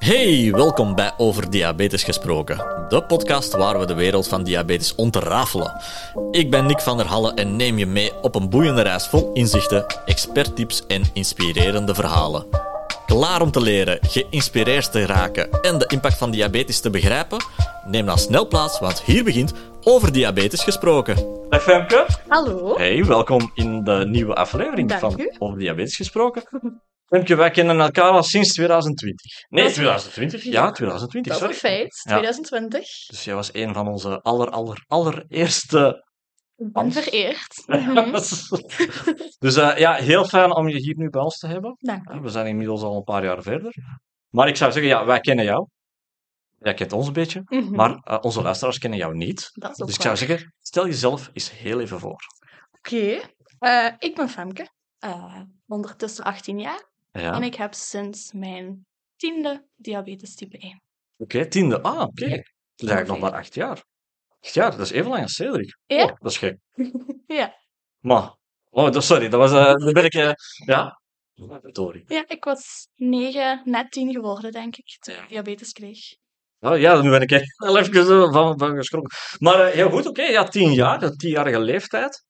Hey, welkom bij Over Diabetes Gesproken, de podcast waar we de wereld van diabetes ontrafelen. Ik ben Nick van der Halle en neem je mee op een boeiende reis vol inzichten, experttips en inspirerende verhalen. Klaar om te leren, geïnspireerd te raken en de impact van diabetes te begrijpen? Neem dan snel plaats, want hier begint Over Diabetes Gesproken. Dag Femke. Hallo. Hey, welkom in de nieuwe aflevering Dank van u. Over Diabetes Gesproken. Femke, wij kennen elkaar al sinds 2020. Nee, Dat- 2020? Ja, 2020, Dat is sorry. een feit. Ja. 2020. Dus jij was een van onze allereerste... Ik ben vereerd. Mhm. Dus ja, heel fijn om je hier nu bij ons te hebben. Dank u. We zijn inmiddels al een paar jaar verder. Maar ik zou zeggen, ja, wij kennen jou. Jij kent ons een beetje. Mhm. Maar onze luisteraars kennen jou niet. Dat is ook Dus ik zou waar. zeggen, stel jezelf eens heel even voor. Oké. Ik ben Femke. Ondertussen 18 jaar. Ja. En ik heb sinds mijn 10e diabetes type 1. Oké, 10e. Ah, oké. Dat is eigenlijk nog maar 8 jaar. 8 jaar, dat is even lang als Cedric. Ja. Oh, dat is gek. Ja. Maar, sorry, dat was, dan ben ik, ja. Sorry. Ja, ik was 9, net 10 geworden, denk ik, toen Ja. ik diabetes kreeg. Oh, ja, nu ben ik echt wel even zo van geschrokken. Maar heel goed, oké, ja, 10 jaar, de 10-jarige leeftijd.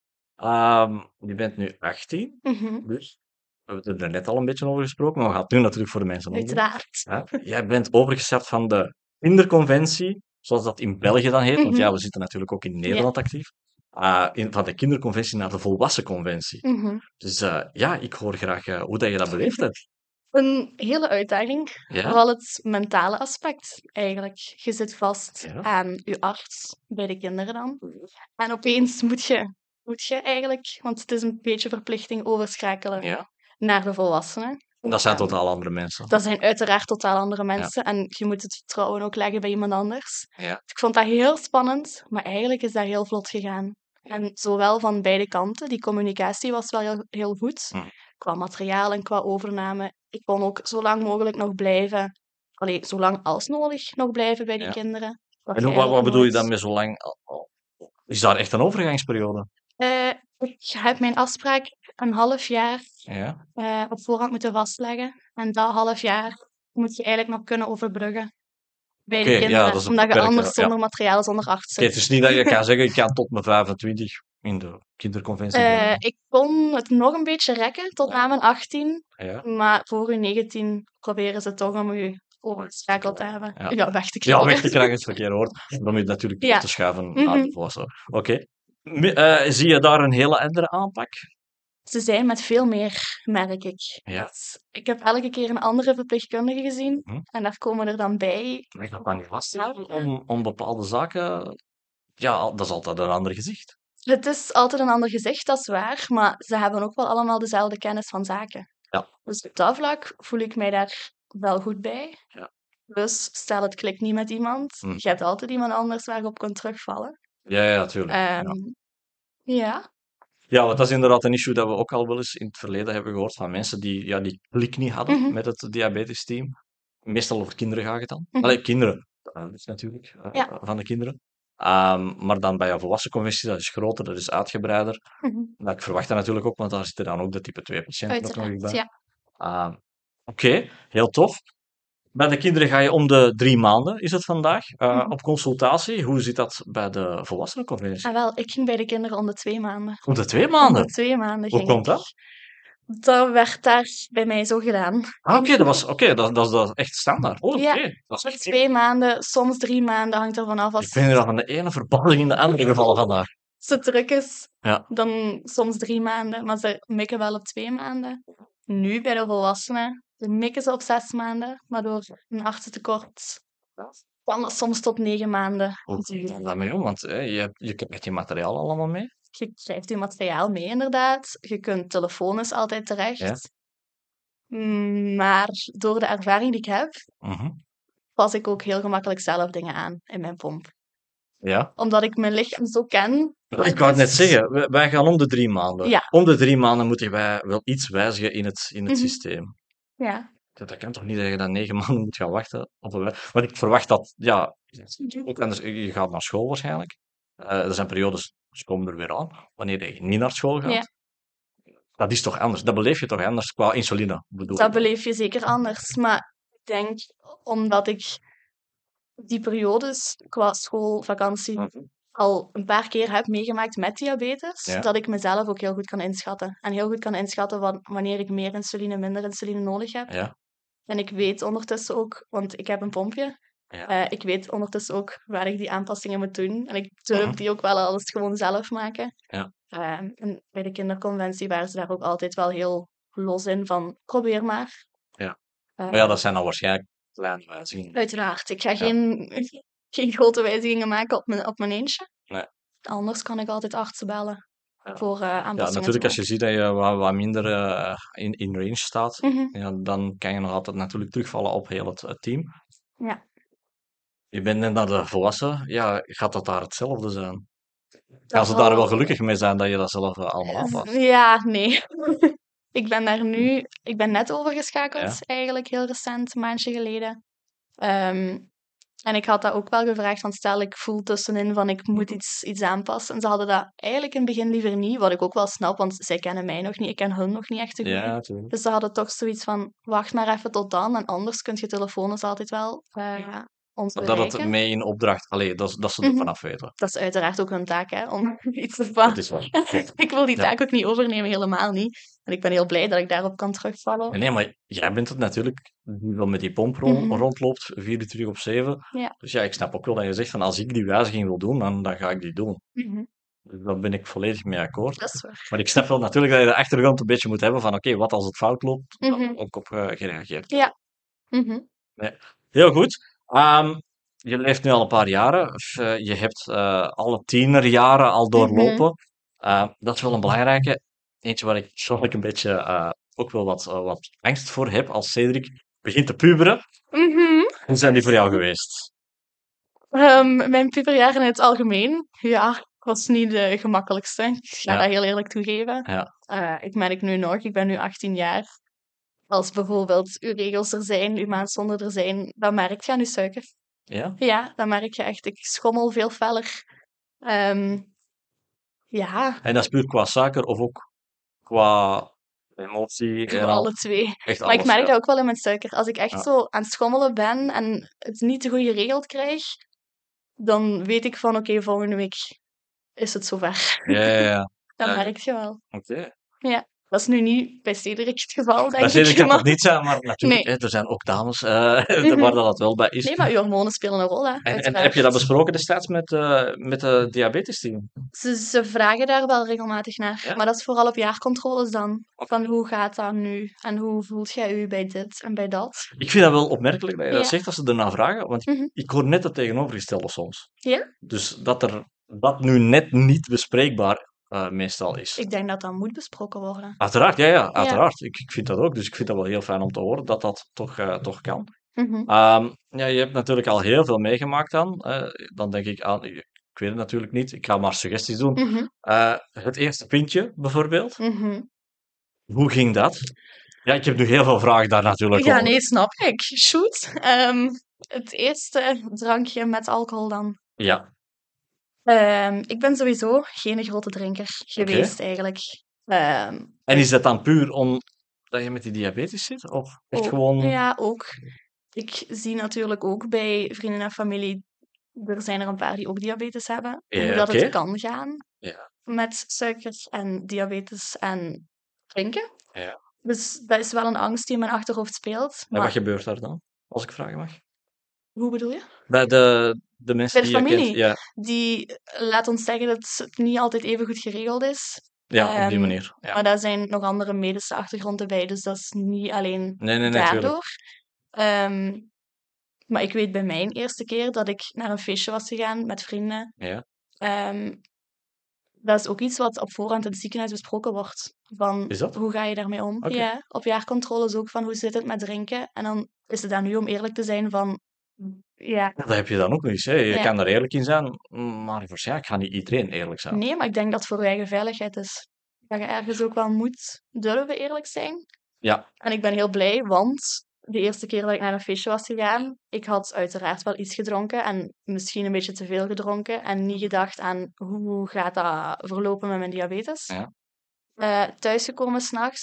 Je bent nu 18, Mhm. dus we hebben het er net al een beetje over gesproken, maar we gaan het nu natuurlijk voor de mensen nog doen. Uiteraard. Ja, jij bent overgestapt van de kinderconventie, zoals dat in België dan heet, want Mhm. ja, we zitten natuurlijk ook in Nederland actief. Van de kinderconventie naar de volwassenconventie. Mhm. Dus ja, ik hoor graag hoe dat je dat beleefd hebt. Een hele uitdaging. Ja? Vooral het mentale aspect, eigenlijk. Je zit vast Ja. aan je arts, bij de kinderen dan. En opeens moet je eigenlijk, want het is een beetje verplichting, overschakelen Ja. naar de volwassenen. Dat zijn En totaal andere mensen. dat zijn uiteraard totaal andere mensen. En je moet het vertrouwen ook leggen bij iemand anders. Ja. Ik vond dat heel spannend, maar eigenlijk is dat heel vlot gegaan. En zowel van beide kanten, die communicatie was wel heel goed. Mhm. Qua materiaal en qua overname. Ik kon ook zo lang mogelijk nog blijven. Allee, zo lang als nodig nog blijven bij die Ja. kinderen. En wat bedoel je dan met zo lang? Is daar echt een overgangsperiode? Ik heb mijn afspraak een half jaar Ja. op voorhand moeten vastleggen. En dat half jaar moet je eigenlijk nog kunnen overbruggen bij de Oké, ja, kinderen. dat is een Omdat je beperkte, anders ja. zonder materiaal, zonder arts Oké, zit. het is niet dat je kan zeggen, ik kan tot mijn 25 in de kinderconventie blijven. Ik kon het nog een beetje rekken tot na mijn 18. Ja. Maar voor je 19 proberen ze toch om je overgeschakeld te hebben. Ja. Ja, weg te Ja, krijgen. weg te krijgen is het verkeerde woord. Om je natuurlijk Ja. op te schuiven naar Mhm. de volwassen. Oké. Zie je daar een hele andere aanpak? Ze zijn met veel meer, merk ik. Ja. Dus ik heb elke keer een andere verpleegkundige gezien. Mhm. En daar komen er dan bij. Leg dat dan niet lastig om bepaalde zaken... Ja, dat is altijd een ander gezicht. Het is altijd een ander gezicht, dat is waar. Maar ze hebben ook wel allemaal dezelfde kennis van zaken. Ja. Dus op dat vlak voel ik mij daar wel goed bij. Ja. Dus stel het klikt niet met iemand. Mhm. Je hebt altijd iemand anders waar je op kunt terugvallen. Ja, natuurlijk. Ja. Ja. Ja, want dat is inderdaad een issue dat we ook al wel eens in het verleden hebben gehoord van mensen die klik niet hadden Mhm. met het diabetesteam. Meestal over kinderen gaat het dan. Mhm. Allee, kinderen. Dat is natuurlijk Ja. van de kinderen. Maar dan bij een volwassenconventie, dat is groter, dat is uitgebreider. Mhm. Nou, ik verwacht dat natuurlijk ook, want daar zitten dan ook de type 2 patiënten ook nog eens Uiteraard, bij. ja. Oké, heel tof. Bij de kinderen ga je om de 3 maanden, is het vandaag, Mhm. op consultatie. Hoe zit dat bij de volwassenenconventie? Ah, wel, ik ging bij de kinderen om de 2 maanden. Om de 2 Om maanden? de 2 maanden Hoe ging komt ik. dat? Dat werd daar bij mij zo gedaan. Oké, dat is echt standaard. Oh, oké. Ja. Dat is echt... 2 maanden, soms 3 maanden, hangt er vanaf Ik als ben er van de ene verbazing in de andere gevallen vandaag. het druk is. Ja. Dan soms 3 maanden, maar ze mikken wel op 2 maanden. Nu bij de volwassenen, mikken ze op 6 maanden, maar door een artsentekort kan dat soms tot 9 maanden. Hoe ga je daarmee om? Want je krijgt je materiaal allemaal mee. Je krijgt je materiaal mee, inderdaad. Je kunt telefonisch altijd terecht. Ja. Maar door de ervaring die ik heb, Mhm. pas ik ook heel gemakkelijk zelf dingen aan in mijn pomp. Ja. Omdat ik mijn lichaam zo ken. Ik wou het net zeggen, wij gaan om de 3 maanden. Ja. Om de 3 maanden moeten wij wel iets wijzigen in het Mhm. systeem. Ja. Dat kan toch niet dat je dan 9 maanden moet gaan wachten op een Want ik verwacht dat, ja, ook anders, je gaat naar school waarschijnlijk. Er zijn periodes, ze komen er weer aan, wanneer je niet naar school gaat. Ja. Dat is toch anders, dat beleef je toch anders qua insuline, bedoel Dat ik. beleef je zeker anders. Maar ik denk omdat ik die periodes qua schoolvakantie al een paar keer heb meegemaakt met diabetes, Ja. dat ik mezelf ook heel goed kan inschatten. En heel goed kan inschatten wanneer ik meer insuline, minder insuline nodig heb. Ja. En ik weet ondertussen ook, want ik heb een pompje, Ja. ik weet ondertussen ook waar ik die aanpassingen moet doen. En ik durf Mhm. die ook wel alles gewoon zelf maken. Ja. En bij de kinderconventie waren ze daar ook altijd wel heel los in van, probeer maar. Ja. Eh, Maar ja, dat zijn dan waarschijnlijk kleine wijzigingen. Uiteraard. Ik ga geen grote wijzigingen maken op mijn eentje. Nee. Anders kan ik altijd artsen bellen Ja. voor Ja, aanpassingen natuurlijk, te als je ziet dat je wat minder in range staat, maken. Mhm. ja, dan kan je nog altijd natuurlijk terugvallen op heel het team. Ja. Je bent net naar de volwassen, ja, gaat dat daar hetzelfde zijn? Gaan Dat ze daar wel zal- gelukkig mee zijn dat je dat zelf allemaal aanpast? Ja, nee. Ik ben net overgeschakeld, Ja. eigenlijk heel recent, een maandje geleden. Ehm, en ik had dat ook wel gevraagd, van stel ik voel tussenin van ik moet iets aanpassen. En ze hadden dat eigenlijk in het begin liever niet, wat ik ook wel snap, want zij kennen mij nog niet, ik ken hun nog niet echt te goed. Ja, natuurlijk. Dus ze hadden toch zoiets van, wacht maar even tot dan, en anders kun je telefonisch altijd wel ons Dat het bereiken. mee in opdracht, allee, dat ze er Mhm. vanaf weten. Dat is uiteraard ook hun taak, hè, om iets te Dat is waar. Ik wil die Ja. taak ook niet overnemen, helemaal niet. En ik ben heel blij dat ik daarop kan terugvallen. Nee, maar jij bent het natuurlijk die wel met die pomp Mhm. rondloopt, 24/7. Ja. Dus ja, ik snap ook wel dat je zegt van als ik die wijziging wil doen, dan ga ik die doen. Mhm. Dus daar ben ik volledig mee akkoord. Dat is waar. Maar ik snap wel natuurlijk dat je de achtergrond een beetje moet hebben van oké, wat als het fout loopt, dan Mhm. ook op gereageerd. Ja. Mhm. Heel goed. Je leeft nu al een paar jaren. Je hebt alle tienerjaren al doorlopen. Dat is wel een belangrijke. Eentje waar ik persoonlijk een beetje ook wel wat angst voor heb als Cedric begint te puberen. Mhm. Hoe zijn die voor jou geweest? Mijn puberjaren in het algemeen, ja, was niet de gemakkelijkste. Ik ga Ja. dat heel eerlijk toegeven. Ja. Ik merk nu nog, ik ben nu 18 jaar. Als bijvoorbeeld uw regels er zijn, uw maandstonden er zijn, dan merk je aan uw suiker. Ja? Ja, dan merk je echt, ik schommel veel feller. Ehm, ja, En dat is puur qua suiker of ook qua emotie en al? alle twee. Echt Maar ik alles, merk ja. dat ook wel in mijn suiker. Als ik echt Ja. zo aan het schommelen ben en het niet te goed geregeld krijg, dan weet ik van oké, volgende week is het zover. Ja. Dat Ja. merk je wel. Oké. Ja, dat is nu niet bij Cedric het geval, denk Dat ik. Cedric kan maar- het niet zijn, maar natuurlijk, Nee. hè, er zijn ook dames Mhm. waar dat wel bij is. Nee, maar uw hormonen spelen een rol, hè, En uiteraard. heb je dat besproken destijds met de diabetesteam? Ze vragen daar wel regelmatig naar. Ja? Maar dat is vooral op jaarcontroles dan. Oké. Van hoe gaat dat nu? En hoe voelt jij je bij dit en bij dat? Ik vind dat wel opmerkelijk dat je dat Ja. zegt als ze ernaar vragen, want Mhm. ik hoor net het tegenovergestelde soms. Ja? Dus dat nu net niet bespreekbaar meestal is. Ik denk dat dat moet besproken worden. Uiteraard, ja, uiteraard. Ik vind dat ook, dus ik vind dat wel heel fijn om te horen dat dat toch kan. Mhm. Ja, je hebt natuurlijk al heel veel meegemaakt dan. Dan denk ik aan, ik weet het natuurlijk niet, ik ga maar suggesties doen. Mhm. Het eerste pintje bijvoorbeeld, Mhm. hoe ging dat? Ja, ik heb nu heel veel vragen daar natuurlijk Ja, over. nee, snap ik. Shoot. Het eerste drankje met alcohol dan. Ja, Ik ben sowieso geen grote drinker geweest, eigenlijk. en is dat dan puur omdat je met die diabetes zit? Of echt Ook- gewoon... Ja, ook. Ik zie natuurlijk ook bij vrienden en familie, er zijn er een paar die ook diabetes hebben, Ja, hoe dat oké. het kan gaan Ja. met suikers en diabetes en drinken. Ja. Dus dat is wel een angst die in mijn achterhoofd speelt. En Maar wat gebeurt daar dan, als ik vragen mag? hoe bedoel je? Bij de mensen Bij de die je kent? familie? Ja, Die, laat ons zeggen dat het niet altijd even goed geregeld is. ja, op die Ehm, manier. Ja. Maar daar zijn nog andere medische achtergronden bij, dus dat is niet alleen Nee, natuurlijk. daardoor. Maar ik weet bij mijn eerste keer dat ik naar een feestje was gegaan met vrienden. Ja. Dat is ook iets wat op voorhand in het ziekenhuis besproken wordt. Van, Is dat? hoe ga je daarmee om? Oké. Ja, op jaarcontroles ook van hoe zit het met drinken. En dan is het aan u om eerlijk te zijn van... Ja, Dat heb je dan ook nog eens. Hè. Je Ja. kan er eerlijk in zijn, maar waarschijnlijk gaat niet iedereen eerlijk zijn. nee, maar ik denk dat het voor uw eigen veiligheid is. Dat je ergens ook wel moet durven eerlijk zijn. Ja, En ik ben heel blij, want de eerste keer dat ik naar een feestje was gegaan, ik had uiteraard wel iets gedronken en misschien een beetje te veel gedronken en niet gedacht aan hoe gaat dat verlopen met mijn diabetes. Ja. Thuisgekomen s'nachts,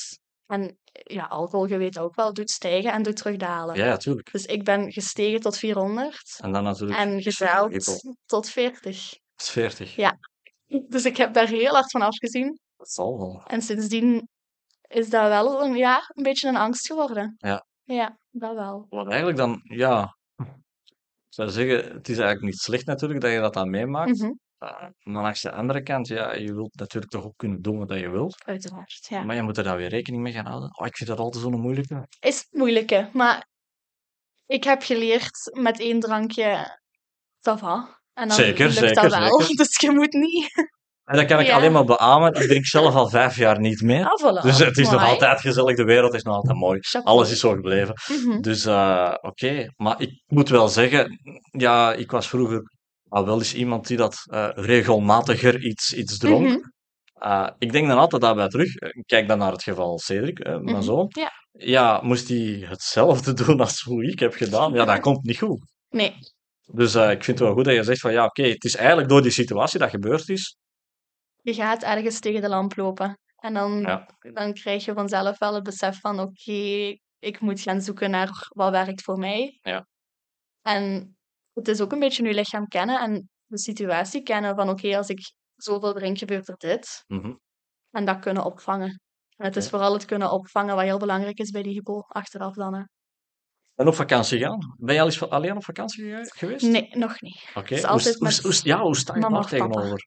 En ja, alcohol, je weet ook wel, doet stijgen en doet terugdalen. Ja, natuurlijk. Dus ik ben gestegen tot 400 En dan natuurlijk en gedaald Hippel. tot 40. 40. Ja. Dus ik heb daar heel hard van afgezien. Dat zal wel. En sindsdien is dat wel een beetje een angst geworden. Ja. Ja, dat wel. Wat eigenlijk dan, ja, ik zou zeggen, het is eigenlijk niet slecht natuurlijk dat je dat dan meemaakt. Mhm. Maar langs de andere kant, ja, je wilt natuurlijk toch ook kunnen doen wat je wilt. Uiteraard, ja. Maar je moet er daar weer rekening mee gaan houden. Oh, ik vind dat altijd zo'n moeilijke. Is het moeilijke, maar ik heb geleerd met 1 drankje, ça va. En dan Zeker, lukt dat zeker, wel. zeker. Dus je moet niet... En dat kan ik Ja. alleen maar beamen. Ik drink zelf al 5 jaar niet meer. Ah, voilà. Dus het is nog Mooi. altijd gezellig, de wereld is nog altijd mooi. Chapeau. Alles is zo gebleven. Mhm. Dus oké. Maar ik moet wel zeggen, ja, ik was vroeger al wel eens iemand die dat regelmatiger iets dronk. Mhm. Ik denk dan altijd daarbij terug. Ik kijk dan naar het geval Cedric, mijn Mhm. zoon. Ja. Ja, moest hij hetzelfde doen als hoe ik heb gedaan? Ja, dat komt niet goed. Nee. Dus ik vind het wel goed dat je zegt van ja, oké, het is eigenlijk door die situatie dat gebeurd is. Je gaat ergens tegen de lamp lopen. En Ja. dan krijg je vanzelf wel het besef van oké, ik moet gaan zoeken naar wat werkt voor mij. Ja. En het is ook een beetje je lichaam kennen en de situatie kennen van oké, als ik zoveel drink, gebeurt er dit. Mhm. En dat kunnen opvangen. En het is Oké. vooral het kunnen opvangen wat heel belangrijk is bij die hypo achteraf dan. Hè. En op vakantie gaan? Ben je al eens alleen op vakantie geweest? Nee, nog niet. Oké. Het is altijd met Hoe sta je mama daar of papa. tegenover?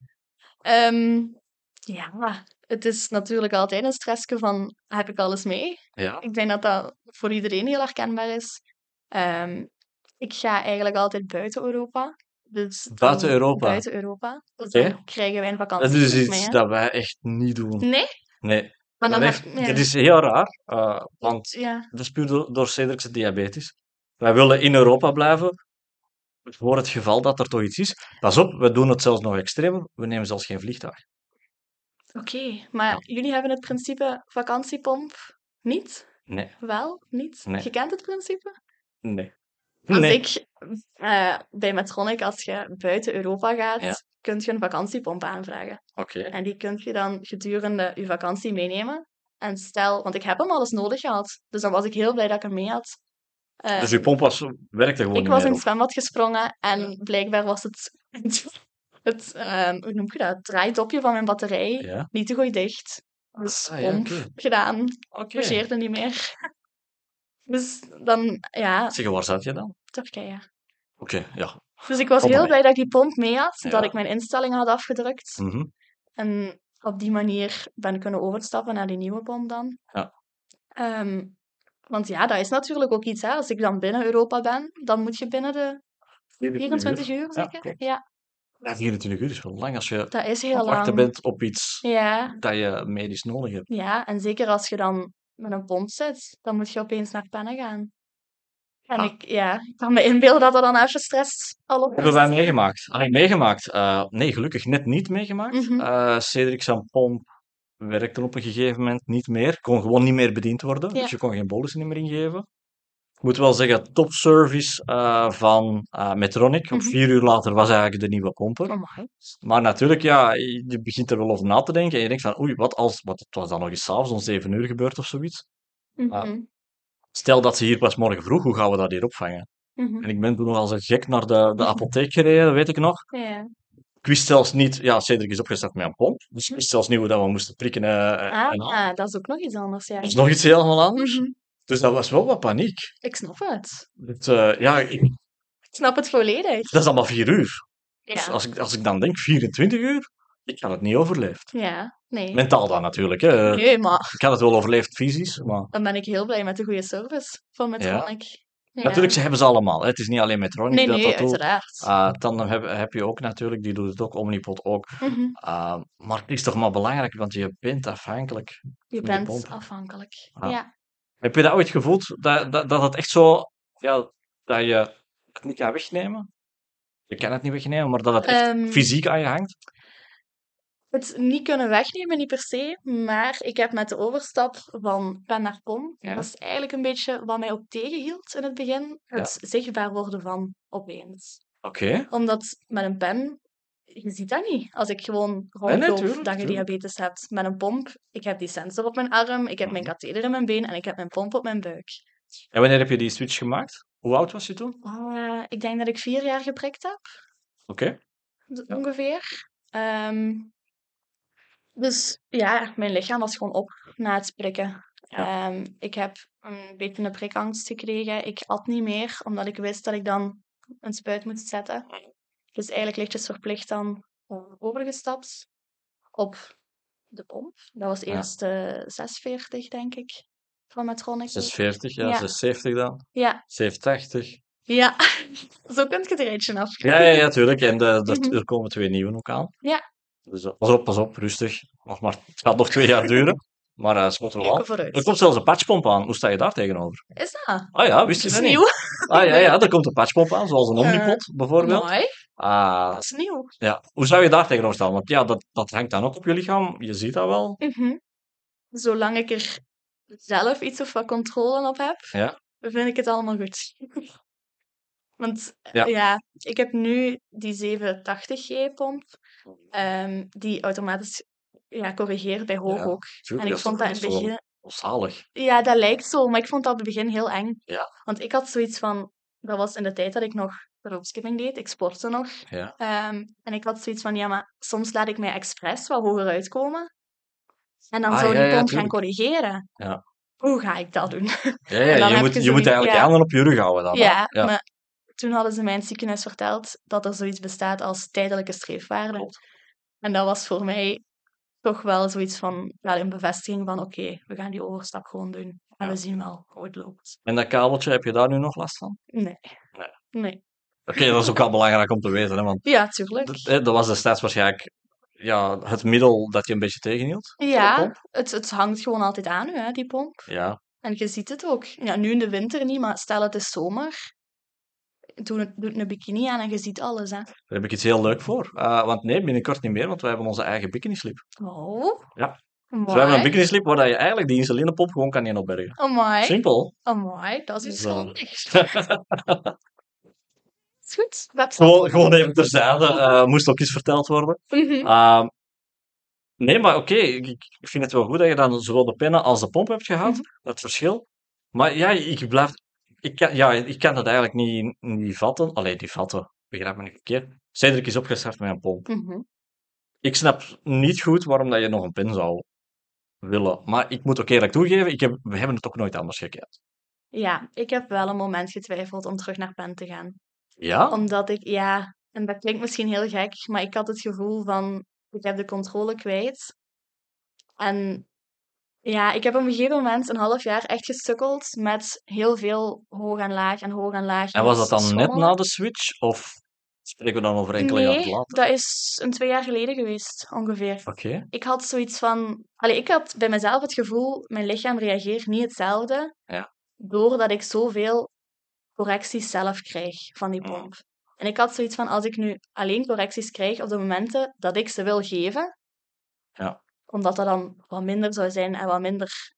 Ja, het is natuurlijk altijd een stressje van, heb ik alles mee? Ja. Ik denk dat dat voor iedereen heel herkenbaar is. Ehm, ik ga eigenlijk altijd buiten Europa. Dus dan- Buiten Europa? Buiten Europa. Dus Oké. dan krijgen wij een Dat vakantie is mee. iets Hè. dat wij echt niet doen. Nee? Nee. Maar dan Dat, heb ja. dat is heel raar, want Ja. dat is puur door Cedric's diabetes. Wij willen in Europa blijven, voor het geval dat er toch iets is. Pas op, we doen het zelfs nog extremer. We nemen zelfs geen vliegtuig. Oké, maar Ja. jullie hebben het principe vakantiepomp niet? Nee, Wel? Niet? Nee. Je kent het principe? nee. Als Nee. ik bij Medtronic, als je buiten Europa gaat, Ja. kun je een vakantiepomp aanvragen. Oké. En die kun je dan gedurende je vakantie meenemen. En stel, want ik heb hem al eens nodig gehad. Dus dan was ik heel blij dat ik hem mee had. Dus uw pomp werkte gewoon Ik niet was meer in op. het zwembad gesprongen en blijkbaar was hoe noem je dat? Het draaidopje van mijn batterij Ja. niet te goed dicht. Dus Ah, ja, pomp oké. gedaan, Oké. marcheerde niet meer. Dus dan, ja, Zeg, waar zat je dan? Turkije. Oké, ja. Dus ik was Kom heel maar blij dat ik die pomp mee had, dat Ja. ik mijn instellingen had afgedrukt. Mhm. En op die manier ben ik kunnen overstappen naar die nieuwe pomp dan. Ja. Want ja, dat is natuurlijk ook iets, hè. Als ik dan binnen Europa ben, dan moet je binnen de 24 uur, Ja, zeker? klopt. Ja, Ja, 24 uur is wel lang als je dat is aan heel het wachten lang. bent op iets Ja, dat je medisch nodig hebt. ja, en zeker als je dan met een pomp zit, dan moet je opeens naar pennen gaan. En Ah. ik kan me inbeelden dat er dan als je stress al op Hebben wij is. meegemaakt? Meegemaakt? Nee, gelukkig net niet meegemaakt. Mhm. Cedric zijn pomp werkte op een gegeven moment niet meer. Kon gewoon niet meer bediend worden. Ja. Dus je kon geen bolussen meer ingeven. Ik moet wel zeggen, topservice van Medtronic. Op Mhm. 4 uur later was eigenlijk de nieuwe pomper. Amai. Maar natuurlijk, ja, je begint er wel over na te denken. En je denkt van, oei, wat het was dan nog eens 's avonds om 7 uur gebeurd of zoiets. Mhm. Stel dat ze hier pas morgen vroeg, hoe gaan we dat hier opvangen? Mhm. En ik ben toen nog als een gek naar de apotheek gereden, weet ik nog. Ja. Ik wist zelfs niet, ja, Cedric is opgestart met een pomp. Dus ik wist zelfs niet hoe dat we moesten prikken en al. Ah, dat is ook nog iets anders, ja. Dat is nog iets helemaal anders. Mhm. Dus dat was wel wat paniek. Ik snap het. Ja, Ik snap het volledig. dat is allemaal 4 uur. Dus Ja. als ik dan denk 24 uur, ik had het niet overleefd. Ja, nee. Mentaal dan natuurlijk. Hè. Nee, maar Ik had het wel overleefd fysisch, maar dan ben ik heel blij met de goede service van Medtronic. Ja. natuurlijk, ze hebben ze allemaal. Hè. Het is niet alleen Medtronic Nee, dat nee, dat doet. uiteraard. Dan heb je ook natuurlijk, die doet het ook, Omnipod ook. Mhm. Maar het is toch maar belangrijk, want je bent afhankelijk Je van die bent pomp. afhankelijk. Ah. Ja. Heb je dat ooit gevoeld, dat het echt zo, ja, dat je het niet kan wegnemen? Je kan het niet wegnemen, maar dat het echt Ehm, fysiek aan je hangt? Het niet kunnen wegnemen, niet per se, maar ik heb met de overstap van pen naar kom, Ja. dat is eigenlijk een beetje wat mij ook tegenhield in het begin, het zichtbaar worden van opeens. Oké. Omdat met een pen, je ziet dat niet. Als ik gewoon Nee, rondloop tuurlijk, dat je tuurlijk. diabetes hebt met een pomp. Ik heb die sensor op mijn arm, ik heb mijn katheder in mijn been en ik heb mijn pomp op mijn buik. En wanneer heb je die switch gemaakt? Hoe oud was je toen? Ik denk dat ik 4 jaar geprikt heb, Oké. Ja. ongeveer. Dus ja, mijn lichaam was gewoon op na het prikken. Ja. Ik heb een beetje een prikangst gekregen. Ik at niet meer, omdat ik wist dat ik dan een spuit moest zetten. Dus eigenlijk lichtjes verplicht dan overgestapt op de pomp. Dat was Ja. eerst 46, denk ik, van Medtronic. 46, ja, Ja. 76 dan. Ja, 87. ja. Zo kun je het rijtje af. Ja, tuurlijk. En Mhm. er komen 2 nieuwe ook aan. Ja, Dus pas op, rustig. Het gaat nog 2 jaar duren. Maar het komt er wel. kijken vooruit. Er komt zelfs een patchpomp aan. Hoe sta je daar tegenover? Is dat? Ah ja, wist je Dat is dat niet? nieuw. Ah ja, er komt een patchpomp aan, zoals een Omnipod bijvoorbeeld. Mooi. Ah, Dat is nieuw. ja. Hoe zou je daar tegenover staan? Want ja, dat hangt dan ook op je lichaam. Je ziet dat wel. Mhm. Zolang ik er zelf iets of wat controle op heb, Ja. vind ik het allemaal goed. Want Ja. ja, ik heb nu die 780G-pomp, die automatisch corrigeert bij hoog Ja, ook. tuurlijk, En ik vond dat in is het toch begin... wel zalig. Ja, dat lijkt zo, maar ik vond dat in het begin heel eng. Ja. Want ik had zoiets van... Dat was in de tijd dat ik nog beroepskipping deed. Ik sportte nog. Ja. En ik had zoiets van, ja, maar soms laat ik mij expres wat hoger uitkomen. En dan Ah, zou ja, die ja, pomp gaan tuurlijk. corrigeren. Ja. Hoe ga ik dat doen? Ja, En dan je heb moet, je je moet zoiets... eigenlijk je handen op je rug houden dan. Hè? Ja, Ja. maar toen hadden ze mij in het ziekenhuis verteld dat er zoiets bestaat als tijdelijke streefwaarde. Klopt. En dat was voor mij toch wel zoiets van, ja, een bevestiging van oké, we gaan die overstap gewoon doen. En Ja. we zien wel hoe het loopt. En dat kabeltje, heb je daar nu nog last van? Nee. Nee. Nee. Oké, dat is ook wel belangrijk om te weten, hè, want Ja, tuurlijk. dat was destijds waarschijnlijk het middel dat je een beetje tegenhield. voor de Ja, pomp. het hangt gewoon altijd aan u, hè, die pomp. Ja, En je ziet het ook. Ja, nu in de winter niet, maar stel het is zomer. Doe een bikini aan en je ziet alles, hè. daar heb ik iets heel leuk voor. Want nee, binnenkort niet meer, want wij hebben onze eigen bikini-slip. Oh, Ja. Dus we hebben een amai. bikini-slip waar je eigenlijk die insulinepomp gewoon kan in opbergen. Amai. Simpel. Amai, dat is iets Zo. handigs. Is goed. Website. Gewoon even terzijde. Moest ook eens verteld worden. Mhm. Ehm, nee, maar oké, ik vind het wel goed dat je dan zowel de pennen als de pomp hebt gehad. Mhm. Dat verschil. Maar ja, ik kan dat eigenlijk niet vatten. Allee, niet vatten. Begrijp me niet verkeerd. Cedric is opgestart met een pomp. Mhm. Ik snap niet goed waarom dat je nog een pen zou willen. Maar ik moet ook eerlijk toegeven, we hebben het ook nooit anders gekend. Ja, ik heb wel een moment getwijfeld om terug naar pen te gaan. Ja? Omdat ik, ja, en dat klinkt misschien heel gek, maar ik had het gevoel van, ik heb de controle kwijt. En ja, ik heb op een gegeven moment een half jaar echt gesukkeld met heel veel hoog en laag en hoog en laag. En was dat dan net schommelen. na de switch? Of spreken we dan over enkele jaar Nee, later? dat is 2 jaar geleden geweest, ongeveer. Oké. Ik had zoiets van... ik had bij mezelf het gevoel, mijn lichaam reageert niet hetzelfde. Ja. Doordat ik zoveel correcties zelf krijg van die pomp. En ik had zoiets van, als ik nu alleen correcties krijg op de momenten dat ik ze wil geven, Ja. omdat dat dan wat minder zou zijn en wat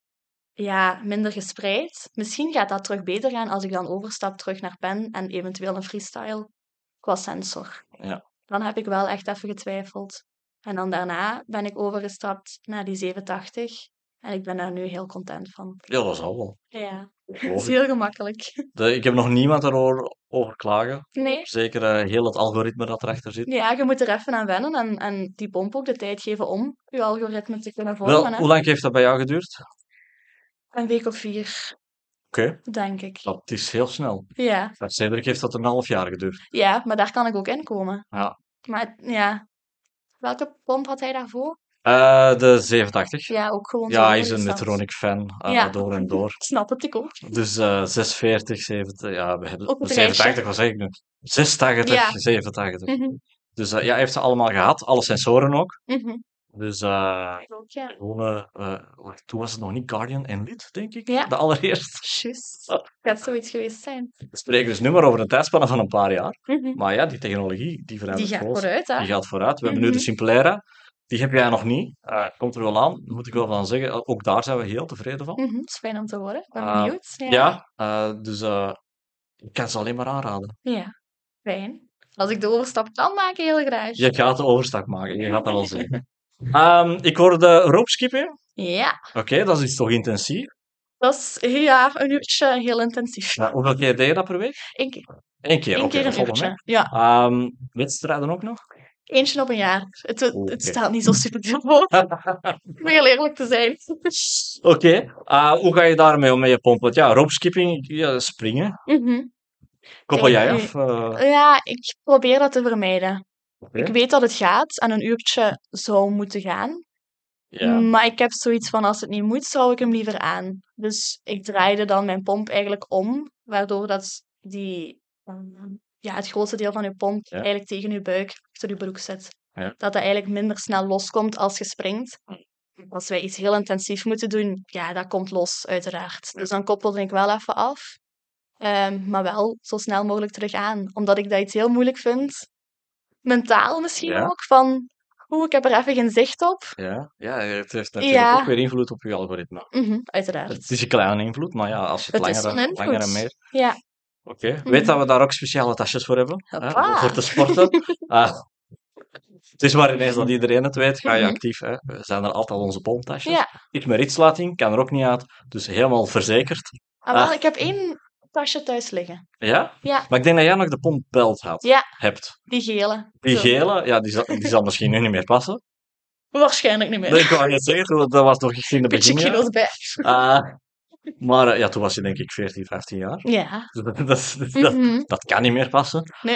minder gespreid, misschien gaat dat terug beter gaan als ik dan overstap terug naar pen en eventueel een freestyle qua sensor. Ja. Dan heb ik wel echt even getwijfeld. En dan daarna ben ik overgestapt naar die 87. En ik ben daar nu heel content van. Ja, dat zal wel. Ja, dat Geloof is ik. heel gemakkelijk. Ik heb nog niemand erover over klagen. Nee, Zeker heel het algoritme dat erachter zit. ja, je moet er even aan wennen en die pomp ook de tijd geven om je algoritme te kunnen vormen. Wel, Hè. hoe lang heeft dat bij jou geduurd? Een week of 4, Oké, denk ik. dat is heel snel. Ja. Bij Cedric heeft dat een half jaar geduurd. Ja, maar daar kan ik ook in komen. Ja. Maar ja, welke pomp had hij daarvoor? De 87. Ja, ook gewoon zo Ja, hij is een overgestapt. Medtronic-fan, Ja. door en door. Ik snap het, ik ook. Dus 46, 70, ja, we hebben Ook het 87, wat zeg ik nu? 86, Ja. 87. Mhm, Dus ja, hij heeft ze allemaal gehad, alle sensoren ook. mhm. Dus Ook, ja. gewone, toen was het nog niet Guardian en Lid, denk ik, Ja. de allereerste. Juist. Gaat zoiets geweest zijn. We spreken dus nu maar over een tijdspanne van een paar jaar. Mhm. Maar ja, die technologie, die Die verandert gaat volgens. vooruit, hè? Die gaat vooruit. We hebben nu de Mhm. Simplera. Die heb jij nog niet. Komt er wel aan, moet ik wel van zeggen. Ook daar zijn we heel tevreden van. Mhm, dat is fijn om te horen. Ik ben Ah, benieuwd. Ja. Ja, dus ik kan ze alleen maar aanraden. Ja, fijn. Als ik de overstap kan maken, heel graag. Je gaat de overstap maken, je gaat dat wel zeggen. Ik hoorde ropeskippen. Ja, Oké, dat is toch intensief? dat is ja, een uurtje heel intensief. Ja, hoeveel keer deed je dat per week? Eén Eén keer, één oké, keer dat een valt wel uurtje. mee. Ja, Wedstrijden ook nog? eentje op een jaar. Het Oké. stelt niet zo super veel voor, om heel eerlijk te zijn. Oké, hoe ga je daarmee om met je pomp? Want ja, ropeskipping, ja, springen. Mhm. Koppel Kijk, jij nu, af? ja, ik probeer dat te vermijden. Oké. Ik weet dat het gaat en een uurtje zou moeten gaan. Ja, Maar ik heb zoiets van, als het niet moet, zou ik hem liever aan. Dus ik draaide dan mijn pomp eigenlijk om, waardoor dat ja, het grootste deel van je pomp Ja. eigenlijk tegen je buik, achter je broek zit. Ja. Dat dat eigenlijk minder snel loskomt als je springt. Als wij iets heel intensief moeten doen, ja, dat komt los, uiteraard. Dus dan koppelde ik wel even af. Maar wel zo snel mogelijk terug aan. Omdat ik dat iets heel moeilijk vind. Mentaal misschien Ja. ook, van... ik heb er even geen zicht op. ja, het heeft natuurlijk Ja. ook weer invloed op je algoritme. Uiteraard. Het is een kleine invloed, maar ja, als je het Het is een langer en invloed. meer... Ja. Oké, weet dat we daar ook speciale tasjes voor hebben, hè, Hoppa. voor te sporten. Het is maar ineens dat iedereen het weet. Ga je Mhm. actief, hè? Zijn er altijd onze pomptasjes. Ja. Ik met ritsluiting, kan er ook niet uit. Dus helemaal verzekerd. Wel, ik heb 1 tasje thuis liggen. Ja? Ja. Maar ik denk dat jij nog de pompbelt had. Ja. Hebt. Die gele. Die Zo. gele, ja, die zal misschien nu niet meer passen. Waarschijnlijk niet meer. Ik wou net zeggen, dat was nog echt in de Beetje begin. kilo's bij. Maar ja, toen was je denk ik 14, 15 jaar. Ja. Dus Mhm. dat kan niet meer passen. Nee.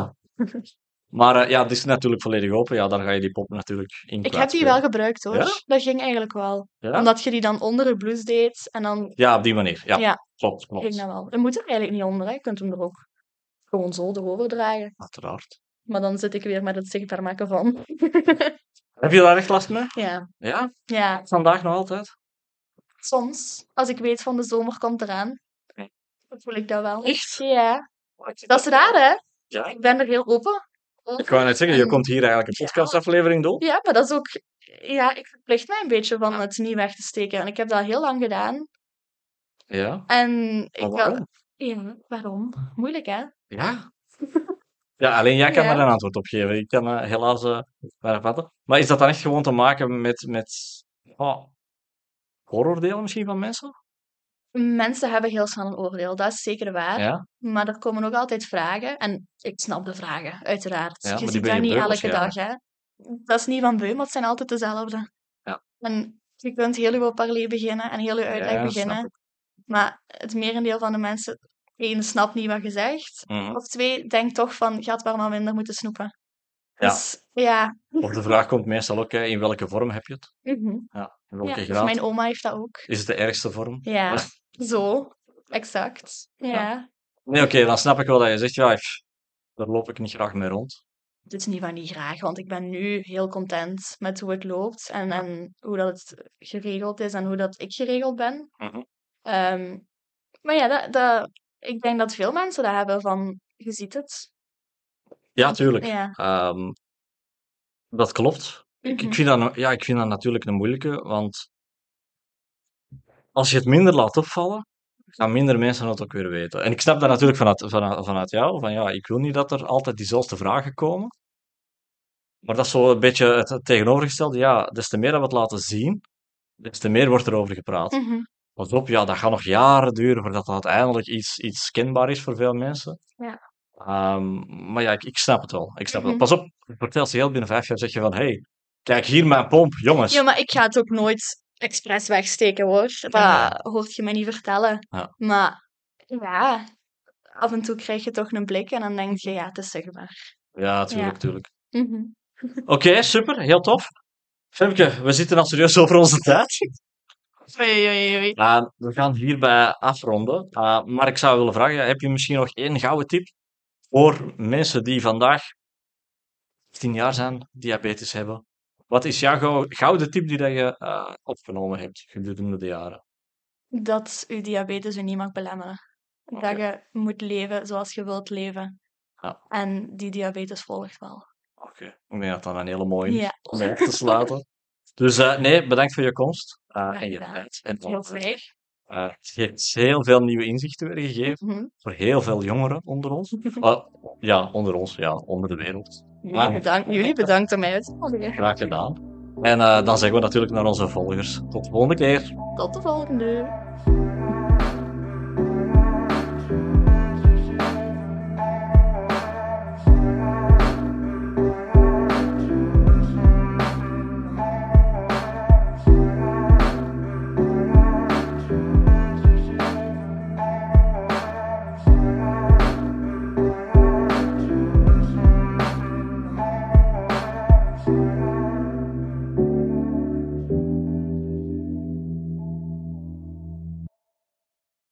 Maar ja, het is natuurlijk volledig open. Ja, daar ga je die pop natuurlijk in Ik heb die wel kwijtspelen. gebruikt, hoor. Ja? Dat ging eigenlijk wel. Ja? Omdat je die dan onder je blouse deed. En dan Ja, op die manier. Ja, ja, klopt. ging dat wel. Je moet er eigenlijk niet onder, hè. Je kunt hem er ook gewoon zo erover dragen. Uiteraard. Maar dan zit ik weer met het zichtbaar maken van. Heb je daar echt last mee? Ja. Ja? Ja, Vandaag nog altijd? soms. Als ik weet van de zomer komt eraan. Dan voel ik dat wel. Echt? Ja. Dat is raar, hè? Ja. Ik ben er heel open. Ik wou net zeggen, je En- komt hier eigenlijk een podcastaflevering doen. Ja, maar dat is ook... Ja, ik verplicht mij een beetje van het niet weg te steken. En ik heb dat heel lang gedaan. Ja. En Maar ik waarom? Ja, waarom? Moeilijk, hè? Ja. Ja, alleen jij kan Ja. daar een antwoord op geven. Ik kan helaas weinig vatten. Maar is dat dan echt gewoon te maken met vooroordelen misschien van mensen? Mensen hebben heel snel een oordeel, dat is zeker waar. Ja? Maar er komen ook altijd vragen. En ik snap de vragen, uiteraard. Ja, maar Je die ziet ben dat je niet beu elke dag, hè. Dat is niet van beu, maar het zijn altijd dezelfde. Ja. En je kunt heel je parler beginnen en heel je uitleg Ja, snap beginnen. ik. Maar het merendeel van de mensen, 1, snapt niet wat je zegt. Mhm. Of 2, denkt toch van, je had maar maar minder moeten snoepen. Ja. Dus, ja. Of de vraag komt meestal ook, hè, in welke vorm heb je het? Mhm. Ja, in welke Ja, graad? mijn oma heeft dat ook. Is het de ergste vorm? Ja, zo. Exact. Ja. Nee, oké, dan snap ik wel dat je zegt, ja, daar loop ik niet graag mee rond. Het is niet van niet graag, want ik ben nu heel content met hoe het loopt en hoe dat het geregeld is en hoe dat ik geregeld ben. Mhm. Maar ja, ik denk dat veel mensen dat hebben van, je ziet het. Ja, tuurlijk. Ja. Dat klopt. Mhm. Ik vind dat natuurlijk een moeilijke, want als je het minder laat opvallen, gaan minder mensen het ook weer weten. En ik snap dat natuurlijk vanuit jou, van ja, ik wil niet dat er altijd diezelfde vragen komen. Maar dat is zo een beetje het tegenovergestelde. Ja, des te meer dat we het laten zien, des te meer wordt er over gepraat. Mhm. Pas op, ja, dat gaat nog jaren duren voordat dat uiteindelijk iets kenbaar is voor veel mensen. Ja. Maar ja, ik snap het wel. Ik snap het Mhm. wel. Pas op, vertel ze heel binnen 5 jaar, zeg je van, hey, kijk hier mijn pomp, jongens. Ja, maar ik ga het ook nooit expres wegsteken, hoor. Dat Ja. hoort je mij niet vertellen. Ja. Maar ja, af en toe krijg je toch een blik en dan denk je, ja, het is zichtbaar. Ja, tuurlijk, Ja. tuurlijk. Mhm. Oké, super, heel tof. Femke, we zitten al serieus over onze tijd. Oei, oei, oei. We gaan hierbij afronden. Maar ik zou willen vragen, heb je misschien nog één gouden tip voor mensen die vandaag 10 jaar zijn, diabetes hebben? Wat is jouw gouden tip die dat je opgenomen hebt gedurende de jaren? Dat je diabetes je niet mag belemmeren. Oké. Dat je moet leven zoals je wilt leven. Ja. En die diabetes volgt wel. Oké, ik denk dat dat een hele mooie is Ja. om mee af te sluiten. Dus nee, bedankt voor je komst en je gedaan. tijd. En Heel fijn. Het heeft heel veel nieuwe inzichten weer gegeven. Mhm. Voor heel veel jongeren onder ons. Ja, onder ons, ja, onder de wereld. Jullie bedankt om mij uit te nodigen. Graag gedaan. En dan zeggen we natuurlijk naar onze volgers. Tot de volgende keer. Tot de volgende.